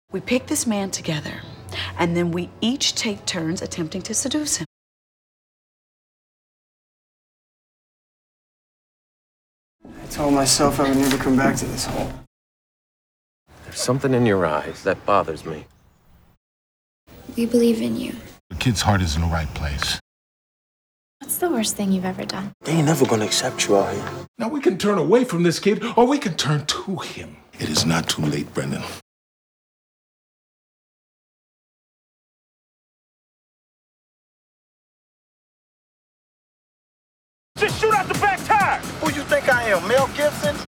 We pick this man together, and then we each take turns attempting to seduce him. I told myself I would never come back to this hole. There's something in your eyes that bothers me. We believe in you. The kid's heart is in the right place. What's the worst thing you've ever done? They ain't never gonna accept you out here. Now we can turn away from this kid, or we can turn to him. It is not too late, Brendan. Just shoot out the back tire! Who you think I am, Mel Gibson?